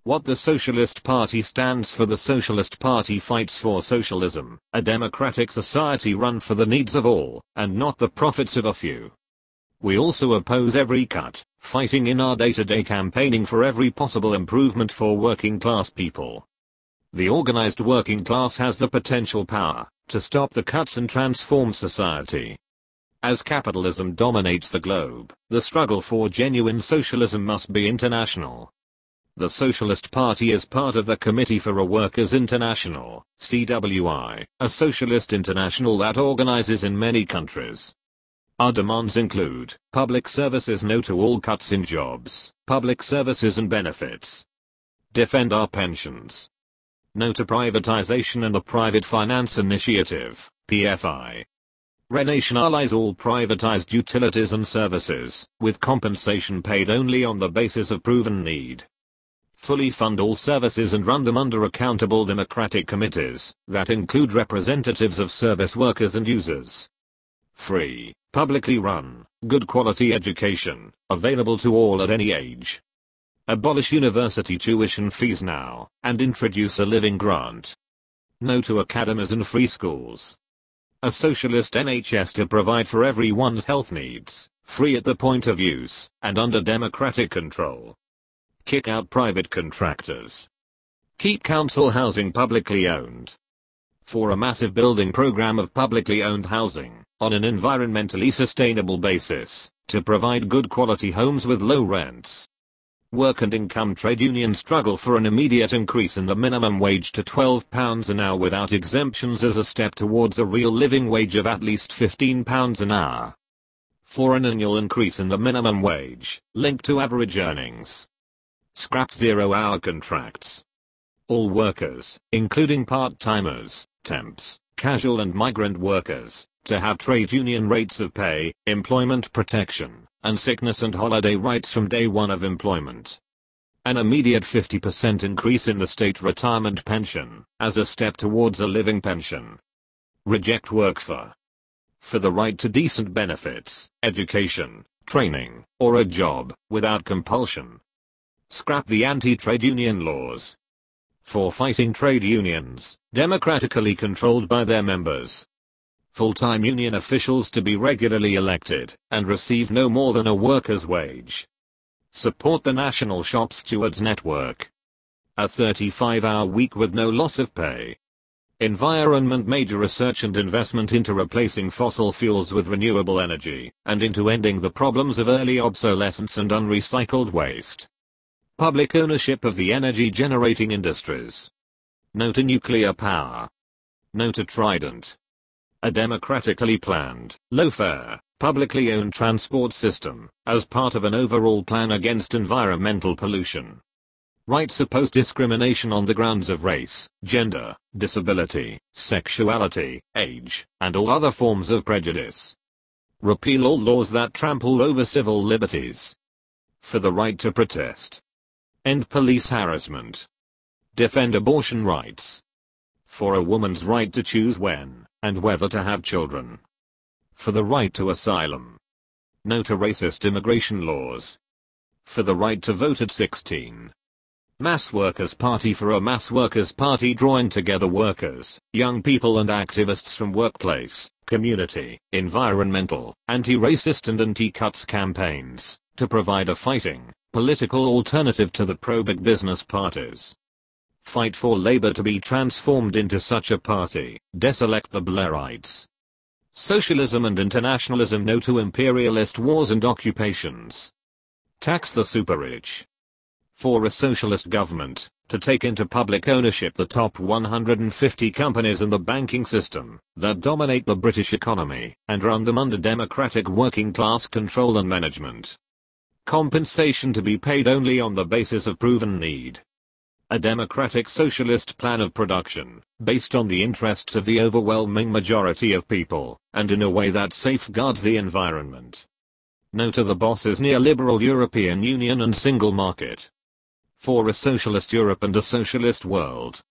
What the Socialist Party stands for: the Socialist Party fights for socialism, a democratic society run for the needs of all, and not the profits of a few. We also oppose every cut, fighting in our day-to-day campaigning for every possible improvement for working class people. The organized working class has the potential power to stop the cuts and transform society. As capitalism dominates the globe, the struggle for genuine socialism must be international. The Socialist Party is part of the Committee for a Workers' International, CWI, a socialist international that organizes in many countries. Our demands include public services, no to all cuts in jobs, public services and benefits. Defend our pensions. No to privatization and the Private Finance Initiative, PFI. Renationalize all privatized utilities and services, with compensation paid only on the basis of proven need. Fully fund all services and run them under accountable democratic committees that include representatives of service workers and users. Free, publicly run, good quality education, available to all at any age. Abolish university tuition fees now, and introduce a living grant. No to academies and free schools. A socialist NHS to provide for everyone's health needs, free at the point of use, and under democratic control. Kick out private contractors. Keep council housing publicly owned. For a massive building program of publicly owned housing, on an environmentally sustainable basis, to provide good quality homes with low rents. Work and income trade unions struggle for an immediate increase in the minimum wage to £12 an hour without exemptions as a step towards a real living wage of at least £15 an hour. For an annual increase in the minimum wage, linked to average earnings. Scrap 0-hour contracts. All workers, including part-timers, temps, casual and migrant workers, to have trade union rates of pay, employment protection, and sickness and holiday rights from day one of employment. An immediate 50% increase in the state retirement pension, as a step towards a living pension. Reject work for the right to decent benefits, education, training, or a job, without compulsion. Scrap the anti-trade union laws. For fighting trade unions, democratically controlled by their members. Full-time union officials to be regularly elected, and receive no more than a worker's wage. Support the National Shop Stewards Network. A 35-hour week with no loss of pay. Environment: major research and investment into replacing fossil fuels with renewable energy, and into ending the problems of early obsolescence and unrecycled waste. Public ownership of the energy generating industries. No to nuclear power. No to Trident. A democratically planned, low-fare, publicly owned transport system, as part of an overall plan against environmental pollution. Rights oppose discrimination on the grounds of race, gender, disability, sexuality, age, and all other forms of prejudice. Repeal all laws that trample over civil liberties. For the right to protest. End police harassment. Defend abortion rights. For a woman's right to choose when and whether to have children. For the right to asylum. No to racist immigration laws. For the right to vote at 16. Mass Workers' Party. For a mass workers' party drawing together workers, young people and activists from workplace, community, environmental, anti-racist and anti-cuts campaigns, to provide a fighting, political alternative to the pro-big business parties. Fight for Labour to be transformed into such a party. Deselect the Blairites. Socialism and internationalism. No to imperialist wars and occupations. Tax the super-rich. For a socialist government, to take into public ownership the top 150 companies in the banking system that dominate the British economy, and run them under democratic working class control and management. Compensation to be paid only on the basis of proven need. A democratic socialist plan of production, based on the interests of the overwhelming majority of people, and in a way that safeguards the environment. No to the boss's neoliberal European Union and single market. For a socialist Europe and a socialist world,